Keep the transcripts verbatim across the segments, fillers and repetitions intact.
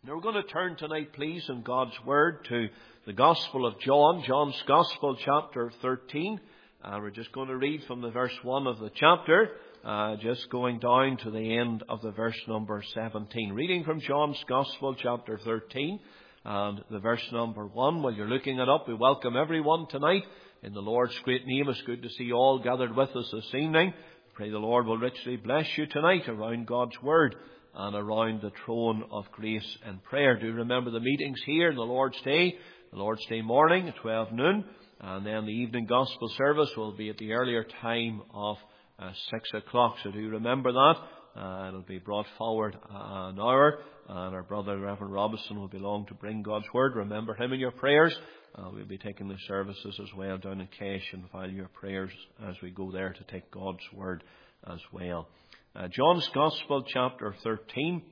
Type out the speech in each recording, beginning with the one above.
Now we're going to turn tonight, please, in God's Word to the Gospel of John, John's Gospel, chapter thirteen. And uh, we're just going to read from the verse one of the chapter, uh, just going down to the end of the verse number seventeen. Reading from John's Gospel, chapter thirteen, and the verse number one. While you're looking it up, we welcome everyone tonight in the Lord's great name. It's good to see you all gathered with us this evening. Pray the Lord will richly bless you tonight around God's Word and around the throne of grace and prayer. Do remember the meetings here in the Lord's Day, the Lord's Day morning at twelve noon, and then the evening gospel service will be at the earlier time of uh, six o'clock. So do remember that. Uh, it'll be brought forward an hour, and our brother Reverend Robinson will be along to bring God's Word. Remember him in your prayers. Uh, we'll be taking the services as well down in Cash, and value your prayers as we go there to take God's Word as well. Uh, John's Gospel, chapter thirteen,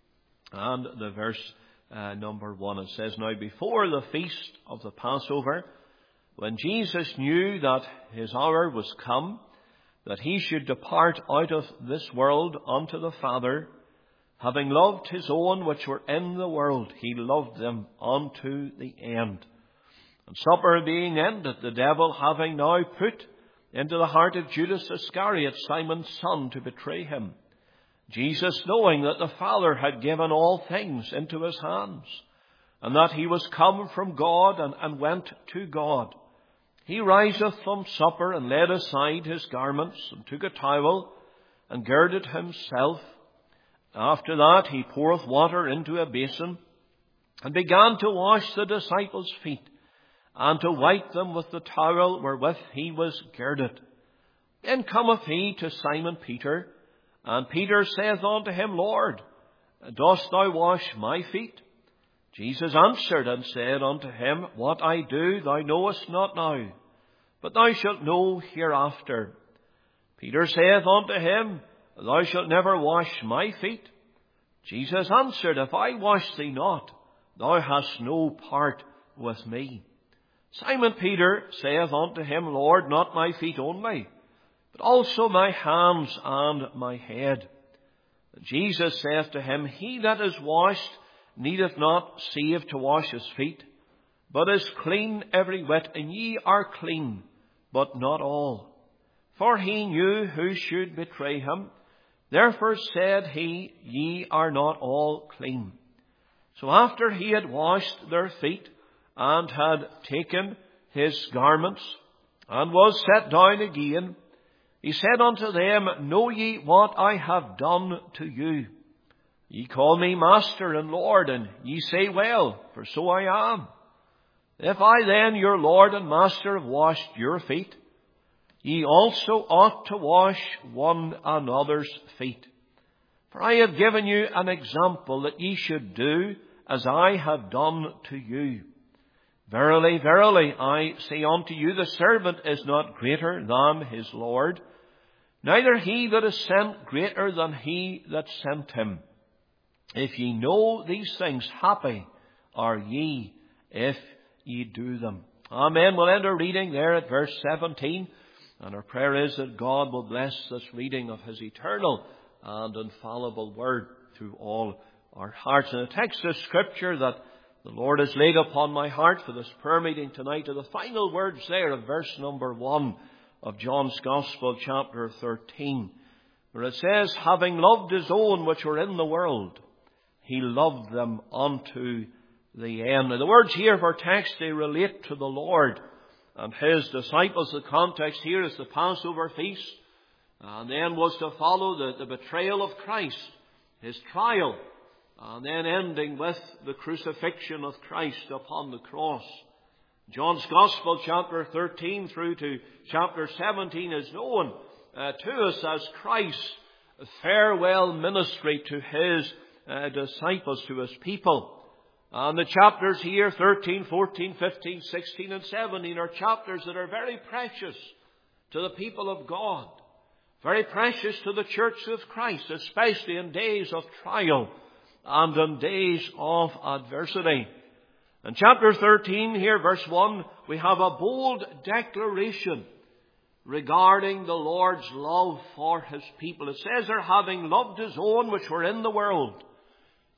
and the verse uh, number one. It says, Now before the feast of the Passover, when Jesus knew that his hour was come, that he should depart out of this world unto the Father, having loved his own which were in the world, he loved them unto the end. And supper being ended, the devil having now put into the heart of Judas Iscariot, Simon's son, to betray him, Jesus, knowing that the Father had given all things into his hands, and that he was come from God and, and went to God, he riseth from supper, and laid aside his garments, and took a towel, and girded himself. After that he poureth water into a basin, and began to wash the disciples' feet, and to wipe them with the towel wherewith he was girded. Then cometh he to Simon Peter, and Peter saith unto him, Lord, dost thou wash my feet? Jesus answered and said unto him, What I do thou knowest not now, but thou shalt know hereafter. Peter saith unto him, Thou shalt never wash my feet. Jesus answered, If I wash thee not, thou hast no part with me. Simon Peter saith unto him, Lord, not my feet only, but also my hands and my head. And Jesus saith to him, He that is washed needeth not save to wash his feet, but is clean every whit, and ye are clean, but not all. For he knew who should betray him. Therefore said he, Ye are not all clean. So after he had washed their feet, and had taken his garments, and was set down again, he said unto them, Know ye what I have done to you? Ye call me Master and Lord, and ye say well, for so I am. If I then, your Lord and Master, have washed your feet, ye also ought to wash one another's feet. For I have given you an example, that ye should do as I have done to you. Verily, verily, I say unto you, the servant is not greater than his Lord, neither he that is sent greater than he that sent him. If ye know these things, happy are ye if ye do them. Amen. We'll end our reading there at verse seventeen. And our prayer is that God will bless this reading of his eternal and infallible word through all our hearts. And a text of scripture that the Lord has laid upon my heart for this prayer meeting tonight are the final words there of verse number one of John's Gospel, chapter thirteen, where it says, Having loved his own which were in the world, he loved them unto the end. Now the words here of our text, they relate to the Lord and his disciples. The context here is the Passover feast, and then was to follow the, the betrayal of Christ, his trial, and then ending with the crucifixion of Christ upon the cross. John's Gospel, chapter thirteen through to chapter seventeen, is known uh, to us as Christ's farewell ministry to his uh, disciples, to his people. And the chapters here, thirteen, fourteen, fifteen, sixteen and seventeen, are chapters that are very precious to the people of God, very precious to the church of Christ, especially in days of trial and in days of adversity. In chapter thirteen here, verse one, we have a bold declaration regarding the Lord's love for his people. It says there, having loved his own which were in the world,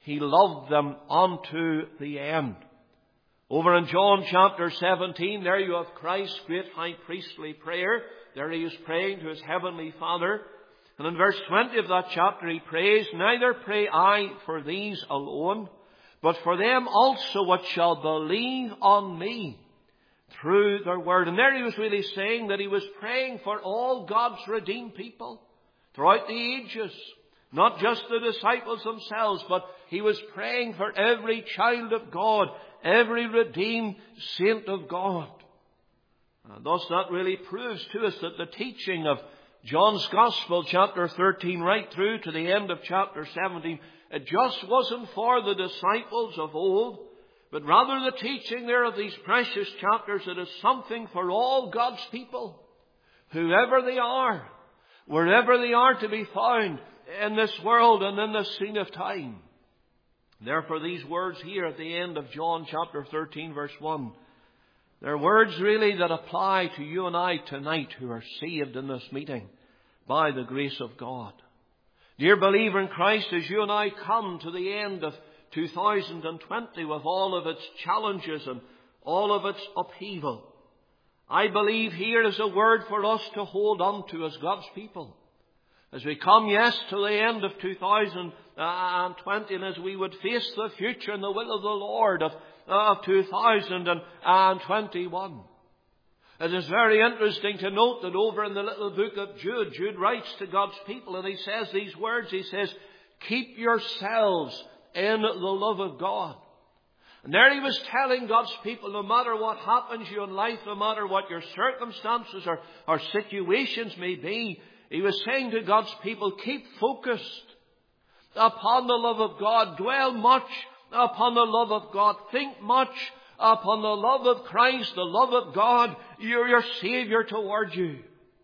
He loved them unto the end. Over in John chapter seventeen, there you have Christ's great high priestly prayer. There he is praying to his heavenly Father. And in verse twenty of that chapter he prays, "Neither pray I for these alone, but for them also which shall believe on me through their word." And there he was really saying that he was praying for all God's redeemed people throughout the ages. Not just the disciples themselves, but he was praying for every child of God, every redeemed saint of God. And thus that really proves to us that the teaching of John's Gospel, chapter thirteen, right through to the end of chapter seventeen, it just wasn't for the disciples of old, but rather the teaching there of these precious chapters, it is something for all God's people, whoever they are, wherever they are to be found in this world and in this scene of time. Therefore these words here at the end of John chapter thirteen verse one, they're words really that apply to you and I tonight who are saved in this meeting by the grace of God. Dear believer in Christ, as you and I come to the end of two thousand twenty with all of its challenges and all of its upheaval, I believe here is a word for us to hold on to as God's people. As we come, yes, to the end of two thousand twenty, and as we would face the future and the will of the Lord of, of two thousand twenty-one. It is very interesting to note that over in the little book of Jude, Jude writes to God's people and he says these words. He says, "Keep yourselves in the love of God." And there he was telling God's people, no matter what happens to you in life, no matter what your circumstances or, or situations may be, he was saying to God's people, keep focused upon the love of God. Dwell much upon the love of God. Think much upon the love of Christ, the love of God, your, your Savior toward you.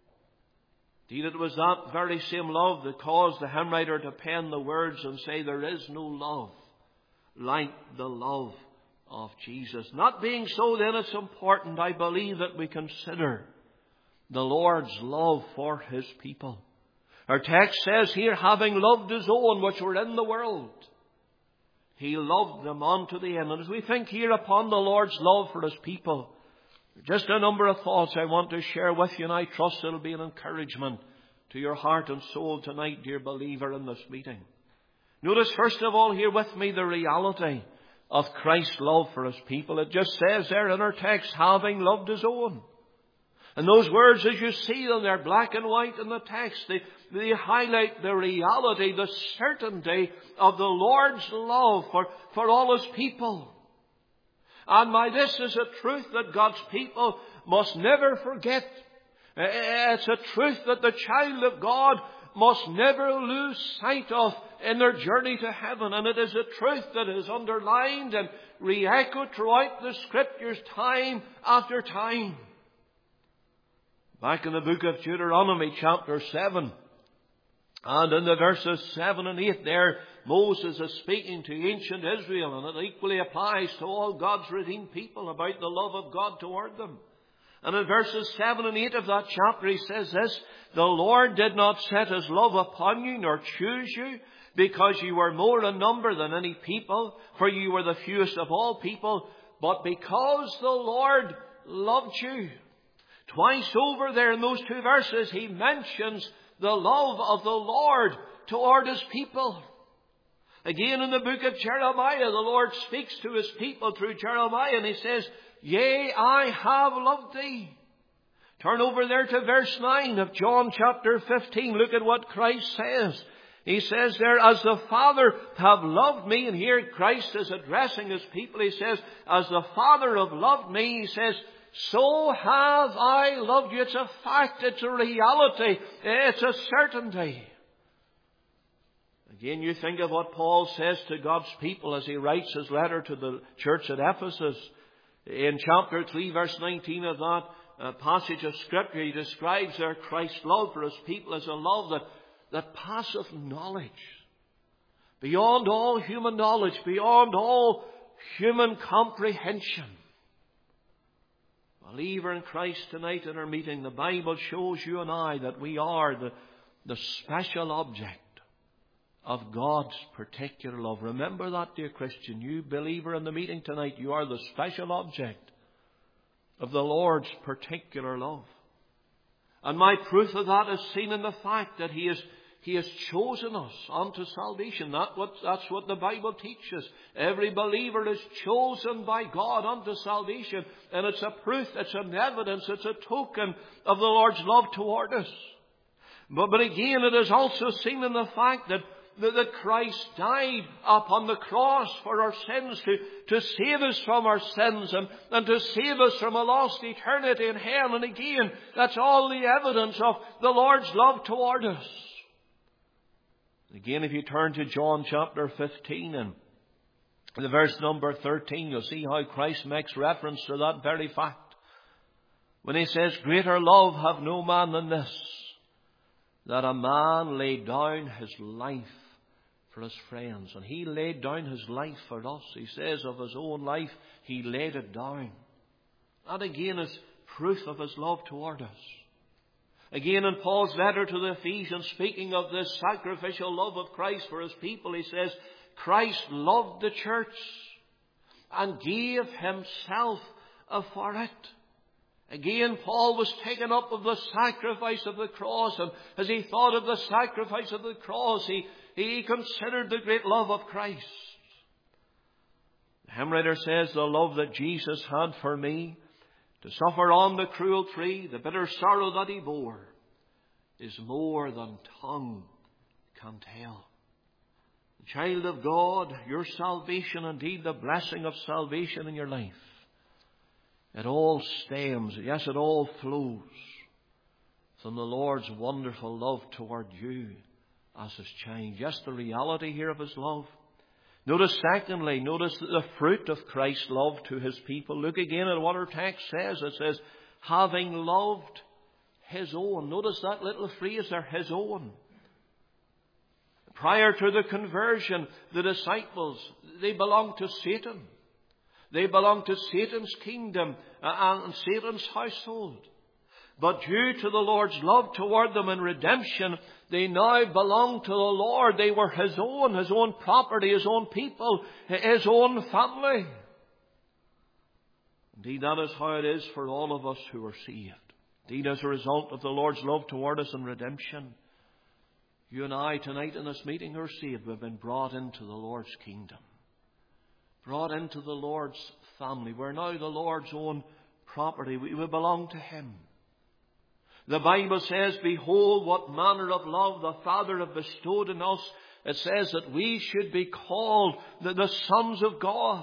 Indeed, it was that very same love that caused the hymn writer to pen the words and say, "There is no love like the love of Jesus." Not being so, then it's important, I believe, that we consider the Lord's love for His people. Our text says here, having loved His own which were in the world, He loved them unto the end. And as we think here upon the Lord's love for His people, just a number of thoughts I want to share with you, and I trust it'll be an encouragement to your heart and soul tonight, dear believer, in this meeting. Notice first of all here with me the reality of Christ's love for His people. It just says there in our text, having loved His own. And those words, as you see them, they're black and white in the text. They, they highlight the reality, the certainty of the Lord's love for, for all His people. And my, this is a truth that God's people must never forget. It's a truth that the child of God must never lose sight of in their journey to heaven. And it is a truth that is underlined and re-echoed throughout the Scriptures time after time. Back in the book of Deuteronomy chapter seven, and in the verses seven and eight there, Moses is speaking to ancient Israel, and it equally applies to all God's redeemed people about the love of God toward them. And in verses seven and eight of that chapter he says this, "The Lord did not set His love upon you, nor choose you, because you were more in number than any people, for you were the fewest of all people, but because the Lord loved you." Twice over there in those two verses, he mentions the love of the Lord toward His people. Again in the book of Jeremiah, the Lord speaks to His people through Jeremiah and He says, "Yea, I have loved thee." Turn over there to verse nine of John chapter fifteen. Look at what Christ says. He says there, "As the Father have loved me," and here Christ is addressing His people. He says, "As the Father have loved me," He says, "so have I loved you." It's a fact. It's a reality. It's a certainty. Again, you think of what Paul says to God's people as he writes his letter to the church at Ephesus. In chapter three, verse nineteen of that uh, passage of Scripture, he describes there Christ's love for His people as a love that, that passeth knowledge. Beyond all human knowledge, beyond all human comprehension. Believer in Christ, tonight in our meeting, the Bible shows you and I that we are the, the special object of God's particular love. Remember that, dear Christian. You believer in the meeting tonight, you are the special object of the Lord's particular love. And my proof of that is seen in the fact that He is He has chosen us unto salvation. That what, that's what the Bible teaches. Every believer is chosen by God unto salvation. And it's a proof, it's an evidence, it's a token of the Lord's love toward us. But, but again, it is also seen in the fact that, that, that Christ died upon the cross for our sins, to, to save us from our sins and, and to save us from a lost eternity in hell. And again, that's all the evidence of the Lord's love toward us. Again, if you turn to John chapter fifteen and the verse number thirteen, you'll see how Christ makes reference to that very fact. When He says, greater love have no man than this, that a man lay down his life for his friends. And He laid down His life for us. He says of His own life, He laid it down. That again is proof of His love toward us. Again, in Paul's letter to the Ephesians, speaking of this sacrificial love of Christ for His people, he says, Christ loved the church and gave Himself for it. Again, Paul was taken up of the sacrifice of the cross, and as he thought of the sacrifice of the cross, he, he considered the great love of Christ. The hymn writer says, the love that Jesus had for me, to suffer on the cruel tree, the bitter sorrow that He bore, is more than tongue can tell. Child of God, your salvation, indeed the blessing of salvation in your life, it all stems, yes, it all flows from the Lord's wonderful love toward you as His child. Yes, the reality here of His love. Notice secondly, notice the fruit of Christ's love to His people. Look again at what our text says. It says, having loved His own. Notice that little phrase there, His own. Prior to the conversion, the disciples, they belonged to Satan. They belonged to Satan's kingdom and Satan's household. But due to the Lord's love toward them in redemption, they now belong to the Lord. They were His own, His own property, His own people, His own family. Indeed, that is how it is for all of us who are saved. Indeed, as a result of the Lord's love toward us in redemption, you and I tonight in this meeting who are saved, we've been brought into the Lord's kingdom. Brought into the Lord's family. We're now the Lord's own property. We, we belong to Him. The Bible says, behold, what manner of love the Father hath bestowed in us. It says that we should be called the, the sons of God.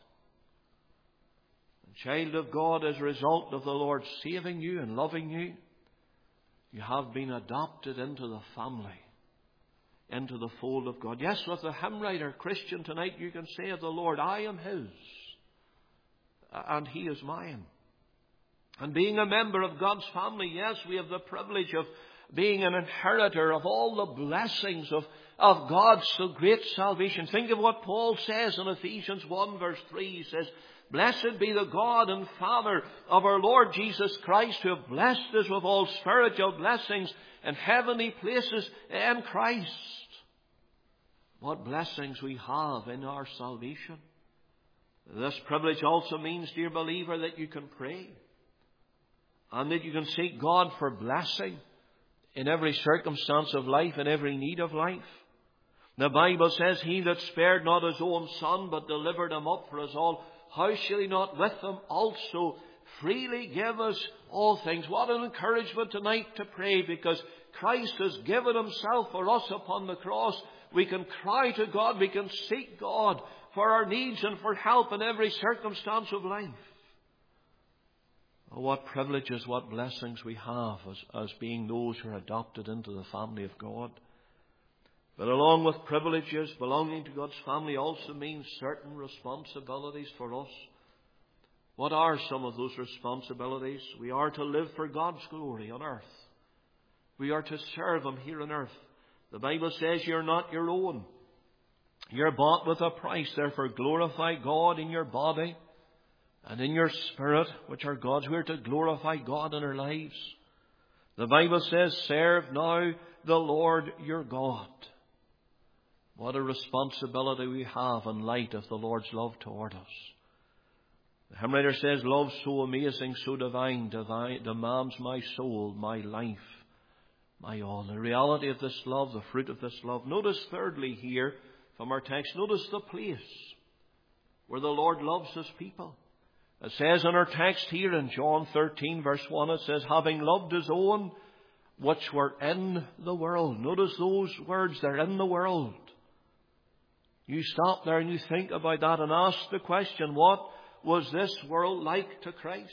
And child of God, as a result of the Lord saving you and loving you, you have been adopted into the family, into the fold of God. Yes, with the hymn writer, Christian, tonight you can say of the Lord, I am His, and He is mine. And being a member of God's family, yes, we have the privilege of being an inheritor of all the blessings of, of God's so great salvation. Think of what Paul says in Ephesians one verse three. He says, blessed be the God and Father of our Lord Jesus Christ, who have blessed us with all spiritual blessings in heavenly places in Christ. What blessings we have in our salvation. This privilege also means, dear believer, that you can pray. And that you can seek God for blessing in every circumstance of life, in every need of life. The Bible says, He that spared not His own Son, but delivered Him up for us all, how shall He not with Him also freely give us all things? What an encouragement tonight to pray, because Christ has given Himself for us upon the cross. We can cry to God, we can seek God for our needs and for help in every circumstance of life. Oh, what privileges, what blessings we have as, as being those who are adopted into the family of God. But along with privileges, belonging to God's family also means certain responsibilities for us. What are some of those responsibilities? We are to live for God's glory on earth. We are to serve Him here on earth. The Bible says you're not your own. You're bought with a price. Therefore glorify God in your body and in your spirit, which are God's. We are to glorify God in our lives. The Bible says, serve now the Lord your God. What a responsibility we have in light of the Lord's love toward us. The hymn writer says, love so amazing, so divine, divine, demands my soul, my life, my all. The reality of this love, the fruit of this love. Notice thirdly here from our text, notice the place where the Lord loves His people. It says in our text here in John thirteen verse one, it says, having loved His own which were in the world. Notice those words, they're in the world. You stop there and you think about that and ask the question, what was this world like to Christ?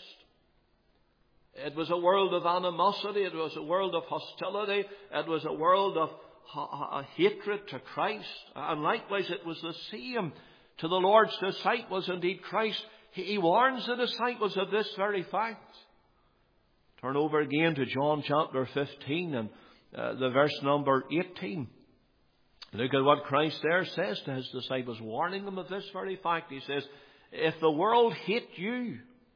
It was a world of animosity. It was a world of hostility. It was a world of ha- ha- hatred to Christ. And likewise it was the same to the Lord's disciples. Indeed, Christ, He warns the disciples of this very fact. Turn over again to John chapter fifteen and uh, the verse number eighteen. Look at what Christ there says to His disciples, warning them of this very fact. He says, if the world hate you,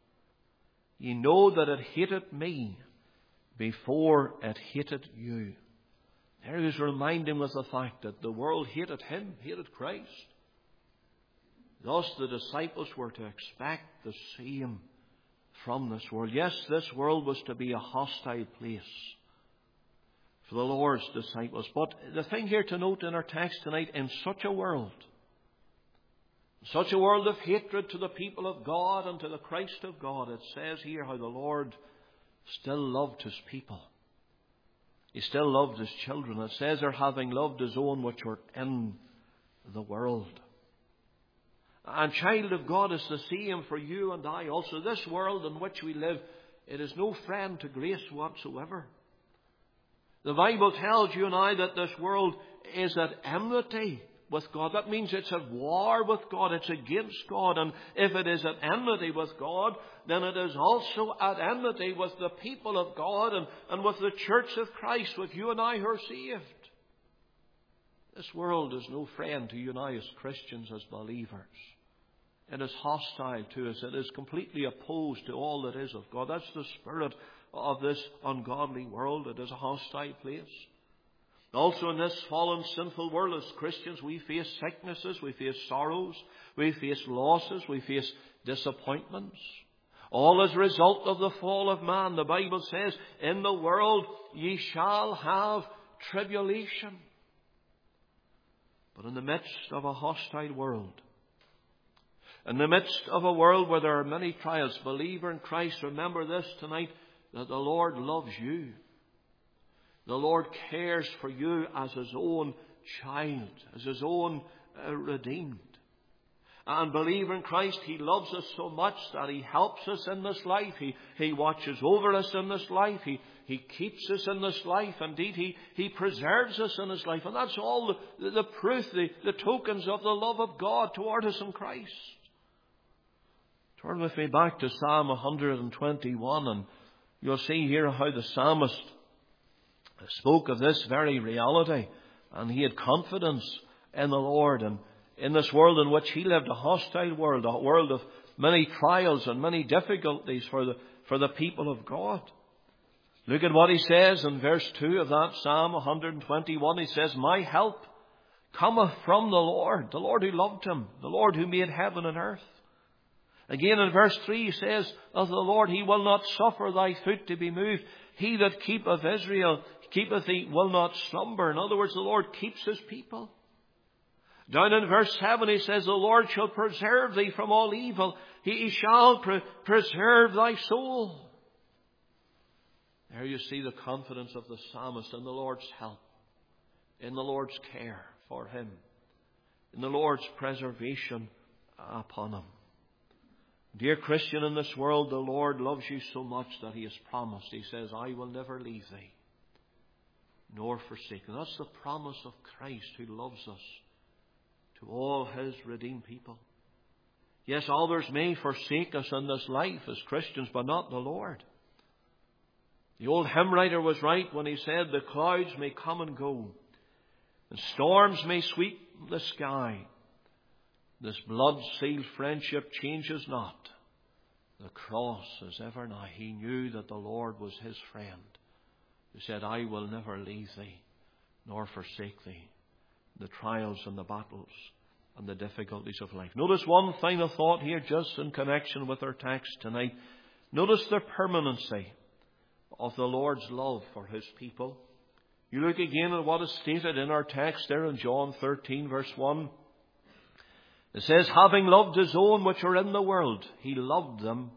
ye know that it hated me before it hated you. There He is reminding us of the fact that the world hated Him, hated Christ. Thus the disciples were to expect the same from this world. Yes, this world was to be a hostile place for the Lord's disciples. But the thing here to note in our text tonight, in such a world, such a world of hatred to the people of God and to the Christ of God, it says here how the Lord still loved His people. He still loved His children. It says there, having loved His own which were in the world. And child of God, is the same for you and I also. This world in which we live, it is no friend to grace whatsoever. The Bible tells you and I that this world is at enmity with God. That means it's at war with God. It's against God. And if it is at enmity with God, then it is also at enmity with the people of God and, and with the church of Christ, with you and I who are saved. This world is no friend to you and I as Christians, as believers. It is hostile to us. It is completely opposed to all that is of God. That's the spirit of this ungodly world. It is a hostile place. Also in this fallen, sinful world, as Christians, we face sicknesses, we face sorrows, we face losses, we face disappointments. All as a result of the fall of man. The Bible says, in the world ye shall have tribulation. But in the midst of a hostile world, in the midst of a world where there are many trials, believer in Christ, remember this tonight, that the Lord loves you. The Lord cares for you as His own child, as His own uh, redeemed. And believer in Christ, He loves us so much that He helps us in this life. He, he watches over us in this life. He, he keeps us in this life. Indeed, He, he preserves us in His life. And that's all the, the proof, the, the tokens of the love of God toward us in Christ. Turn with me back to Psalm one twenty-one and you'll see here how the psalmist spoke of this very reality. And he had confidence in the Lord. And in this world in which he lived, a hostile world, a world of many trials and many difficulties for the, for the people of God. Look at what he says in verse two of that Psalm one twenty-one. He says, my help cometh from the Lord, the Lord who loved him, the Lord who made heaven and earth. Again in verse three he says of the Lord, He will not suffer thy foot to be moved. He that keepeth Israel, keepeth thee, will not slumber. In other words, the Lord keeps His people. Down in verse seven he says, the Lord shall preserve thee from all evil. He, he shall pre- preserve thy soul. There you see the confidence of the psalmist in the Lord's help, in the Lord's care for him, in the Lord's preservation upon him. Dear Christian, in this world, the Lord loves you so much that He has promised. He says, I will never leave thee, nor forsake thee. That's the promise of Christ who loves us to all His redeemed people. Yes, others may forsake us in this life as Christians, but not the Lord. The old hymn writer was right when he said, the clouds may come and go, and storms may sweep the sky. This blood-sealed friendship changes not. The cross is ever nigh. He knew that the Lord was his friend, who said, I will never leave thee, nor forsake thee. the trials and the battles and the difficulties of life. Notice one final thought here just in connection with our text tonight. Notice the permanency of the Lord's love for His people. You look again at what is stated in our text there in John thirteen verse one. It says, having loved His own which are in the world, He loved them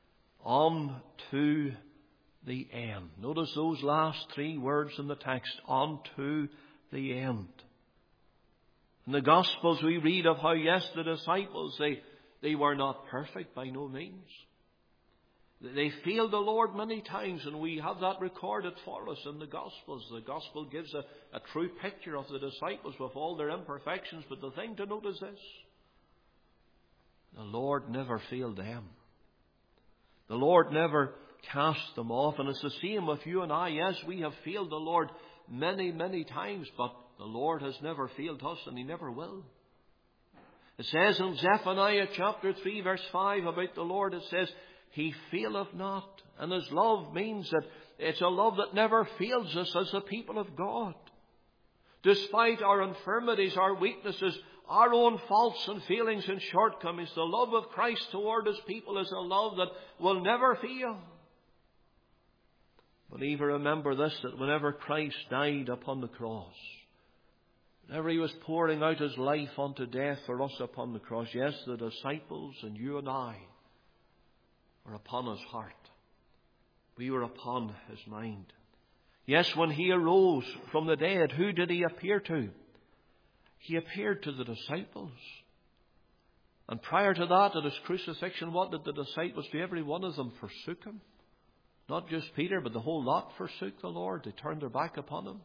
unto the end. Notice those last three words in the text, unto the end. In the Gospels we read of how, yes, the disciples, they, they were not perfect by no means. They failed the Lord many times, and we have that recorded for us in the Gospels. The Gospel gives a, a true picture of the disciples with all their imperfections. But the thing to note is this: the Lord never failed them. The Lord never cast them off. And it's the same with you and I. Yes, we have failed the Lord many, many times, but the Lord has never failed us, and He never will. It says in Zephaniah chapter three verse five about the Lord, it says, He faileth not. And His love means that it's a love that never fails us as the people of God. Despite our infirmities, our weaknesses, our own faults and failings and shortcomings, the love of Christ toward His people is a love that will never fail. But even remember this, that whenever Christ died upon the cross, whenever He was pouring out His life unto death for us upon the cross, yes, the disciples and you and I were upon His heart. We were upon His mind. Yes, when He arose from the dead, who did He appear to? He appeared to the disciples. And prior to that, at His crucifixion, what did the disciples do? Every one of them forsook Him. Not just Peter, but the whole lot forsook the Lord. They turned their back upon Him.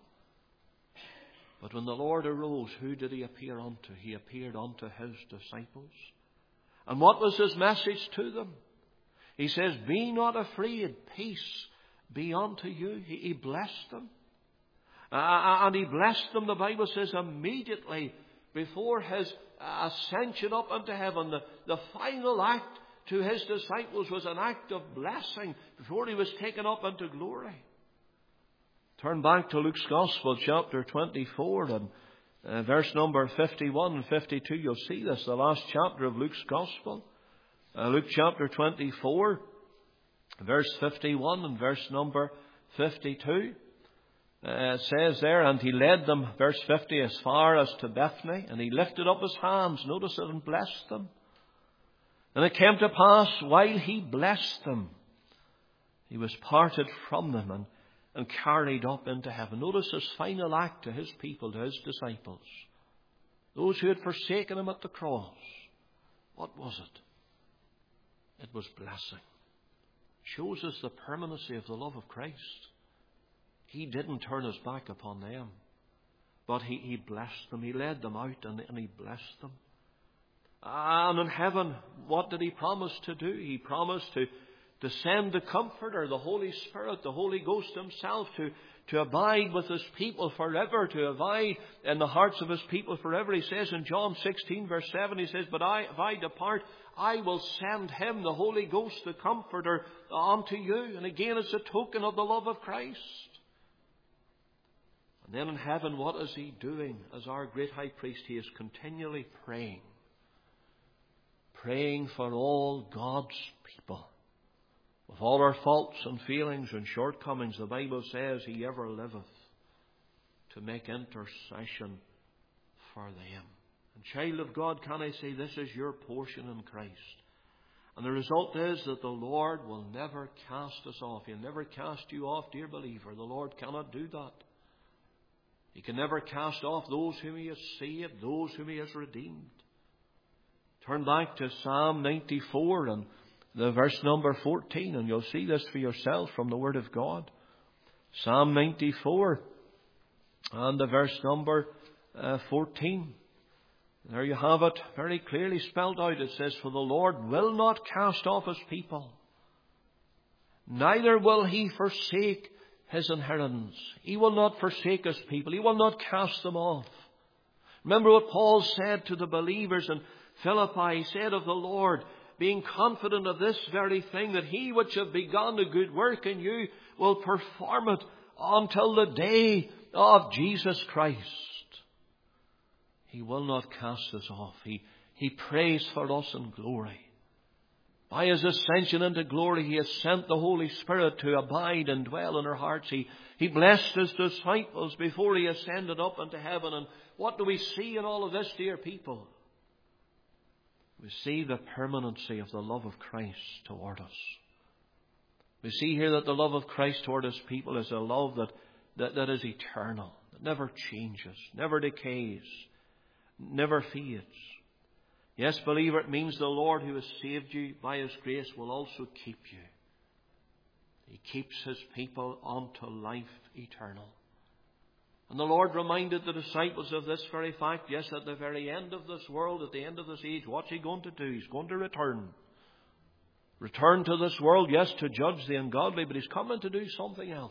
But when the Lord arose, who did He appear unto? He appeared unto His disciples. And what was His message to them? He says, be not afraid, peace be unto you. He, he blessed them. Uh, and He blessed them, the Bible says, immediately before His ascension up into heaven. The, the final act to His disciples was an act of blessing before He was taken up into glory. Turn back to Luke's Gospel, chapter twenty-four, and uh, verse number fifty-one and fifty-two. You'll see this, the last chapter of Luke's Gospel. Uh, Luke chapter twenty-four, verse fifty-one and verse number fifty-two. Uh, says there, and He led them, verse fifty, as far as to Bethany, and He lifted up His hands, notice it, and blessed them. And it came to pass, while He blessed them, He was parted from them and, and carried up into heaven. Notice His final act to His people, to His disciples. Those who had forsaken Him at the cross. What was it? It was blessing. Shows us the permanency of the love of Christ. He didn't turn His back upon them, but He, he blessed them. He led them out and, and He blessed them. And in heaven, what did He promise to do? He promised to, to send the Comforter, the Holy Spirit, the Holy Ghost Himself, to, to abide with His people forever, to abide in the hearts of His people forever. He says in John sixteen verse seven, He says, but I, if I depart, I will send Him, the Holy Ghost, the Comforter, unto you. And again, it's a token of the love of Christ. And then in heaven, what is He doing? As our great high priest, He is continually praying. Praying for all God's people. With all our faults and failings and shortcomings, the Bible says He ever liveth to make intercession for them. And child of God, can I say this is your portion in Christ? And the result is that the Lord will never cast us off. He'll never cast you off, dear believer. The Lord cannot do that. He can never cast off those whom He has saved, those whom He has redeemed. Turn back to Psalm ninety-four and the verse number fourteen, and you'll see this for yourself from the Word of God. Psalm ninety-four and the verse number uh, fourteen. There you have it, very clearly spelled out. It says, for the Lord will not cast off His people, neither will He forsake His inheritance. He will not forsake His people. He will not cast them off. Remember what Paul said to the believers in Philippi. He said of the Lord, being confident of this very thing, that He which hath begun a good work in you will perform it until the day of Jesus Christ. He will not cast us off. He, he prays for us in glory. By His ascension into glory, He has sent the Holy Spirit to abide and dwell in our hearts. He, he blessed His disciples before He ascended up into heaven. And what do we see in all of this, dear people? We see the permanency of the love of Christ toward us. We see here that the love of Christ toward His people is a love that, that, that is eternal, that never changes, never decays, never fades. Yes, believer, it means the Lord who has saved you by His grace will also keep you. He keeps His people unto life eternal. And the Lord reminded the disciples of this very fact. Yes, at the very end of this world, at the end of this age, what's He going to do? He's going to return. Return to this world, yes, to judge the ungodly, but He's coming to do something else.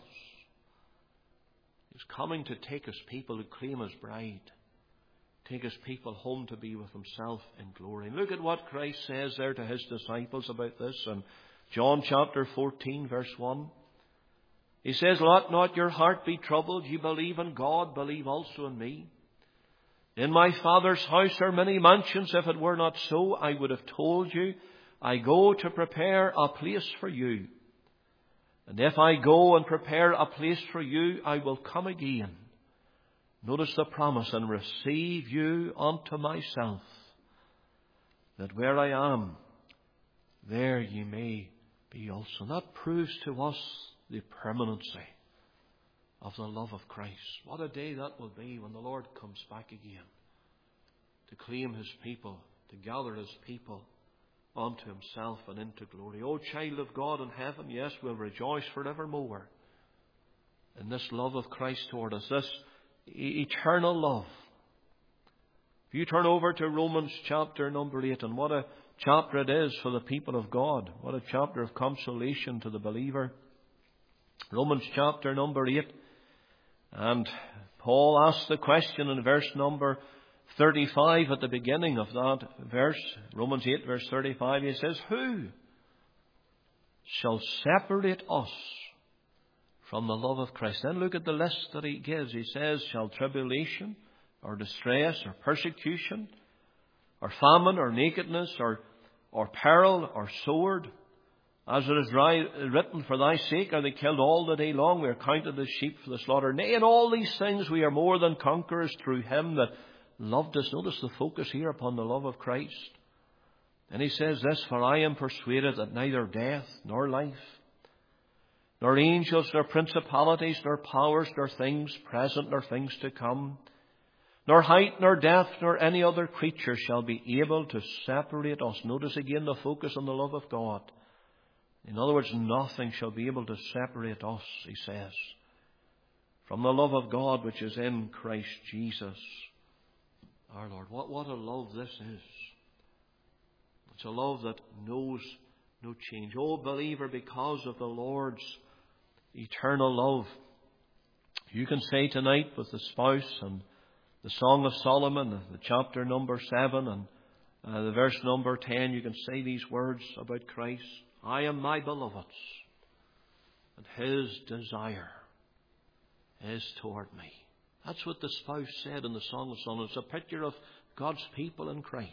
He's coming to take His people to claim His bride. Take His people home to be with Himself in glory. And look at what Christ says there to His disciples about this in John chapter fourteen, verse one. He says, "Let not your heart be troubled. You believe in God, believe also in me. In my Father's house are many mansions. If it were not so, I would have told you. I go to prepare a place for you. And if I go and prepare a place for you, I will come again." Notice the promise, "and receive you unto myself, that where I am, there ye may be also." And that proves to us the permanency of the love of Christ. What a day that will be when the Lord comes back again to claim His people, to gather His people unto Himself and into glory. O child of God in heaven, yes, we'll rejoice forevermore in this love of Christ toward us, this eternal love. If you turn over to Romans chapter number eight, and what a chapter it is for the people of God. What a chapter of consolation to the believer. Romans chapter number eight. And Paul asks the question in verse number thirty-five at the beginning of that verse. Romans eight verse thirty-five. He says, "Who shall separate us from the love of Christ?" Then look at the list that he gives. He says, "Shall tribulation or distress or persecution or famine or nakedness or, or peril or sword? As it is written, for thy sake are they killed all the day long. We are counted as sheep for the slaughter. Nay, in all these things we are more than conquerors through Him that loved us." Notice the focus here upon the love of Christ. And he says this, "For I am persuaded that neither death nor life, nor angels, nor principalities, nor powers, nor things present, nor things to come, nor height, nor depth, nor any other creature shall be able to separate us." Notice again the focus on the love of God. In other words, nothing shall be able to separate us, he says, from the love of God which is in Christ Jesus our Lord. What, what a love this is. It's a love that knows no change. Oh, believer, because of the Lord's eternal love, you can say tonight with the spouse and the Song of Solomon, the chapter number seven and uh, the verse number ten, you can say these words about Christ. "I am my beloved's, and His desire is toward me." That's what the spouse said in the Song of Solomon. It's a picture of God's people in Christ.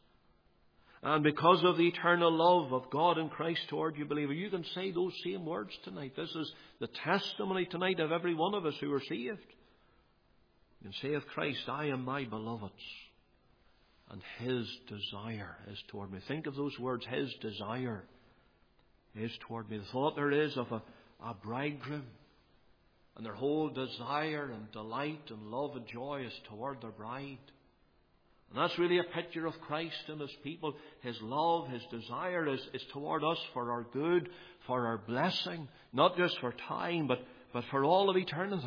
And because of the eternal love of God in Christ toward you, believer, you can say those same words tonight. This is the testimony tonight of every one of us who are saved. You can say of Christ, "I am my beloved's, and His desire is toward me." Think of those words, His desire is toward me. The thought there is of a, a bridegroom, and their whole desire and delight and love and joy is toward their bride. And that's really a picture of Christ and His people. His love, His desire is, is toward us for our good, for our blessing, not just for time, but, but for all of eternity.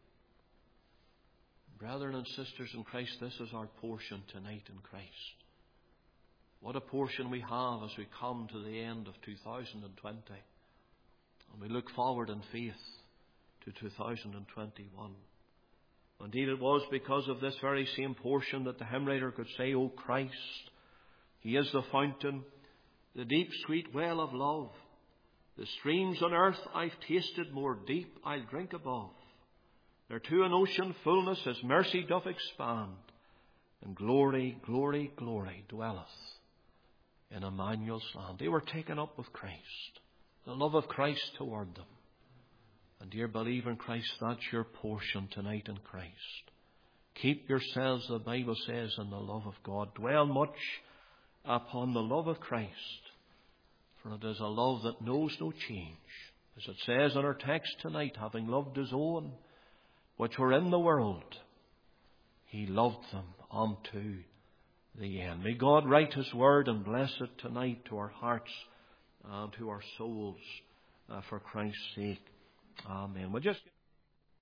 Brethren and sisters in Christ, this is our portion tonight in Christ. What a portion we have as we come to the end of two thousand twenty. And we look forward in faith to two thousand twenty-one. Indeed, it was because of this very same portion that the hymn writer could say, "O Christ, He is the fountain, the deep sweet well of love. The streams on earth I've tasted, more deep I'll drink above. There to an ocean fullness His mercy doth expand. And glory, glory, glory dwelleth in Emmanuel's land. They were taken up with Christ. The love of Christ toward them. And dear believer in Christ, that's your portion tonight in Christ. Keep yourselves, the Bible says, in the love of God. Dwell much upon the love of Christ. For it is a love that knows no change. As it says in our text tonight, having loved his own, which were in the world, he loved them unto the end. May God write his word and bless it tonight to our hearts and to our souls uh, for Christ's sake. Amen. We'll just